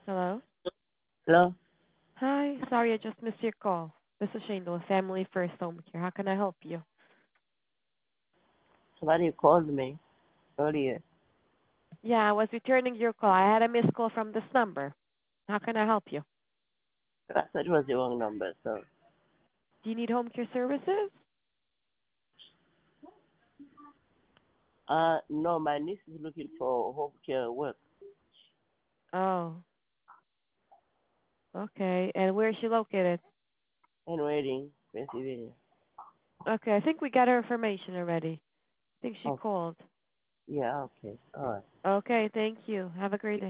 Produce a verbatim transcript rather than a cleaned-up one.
Hello? Hello? Hi, sorry I just missed your call. This is Shane with Family First Home Care. How can I help you? Somebody called me earlier. Yeah, I was returning your call. I had a missed call from this number. How can I help you? I thought it was the wrong number, so. Do you need home care services? Uh, no, my niece is looking for home care work Oh, okay. And where is she located? in Reading, Pennsylvania. Okay, I think we got her information already. I think she Oh, called. yeah, okay. All right. Okay, thank you. Have a great day.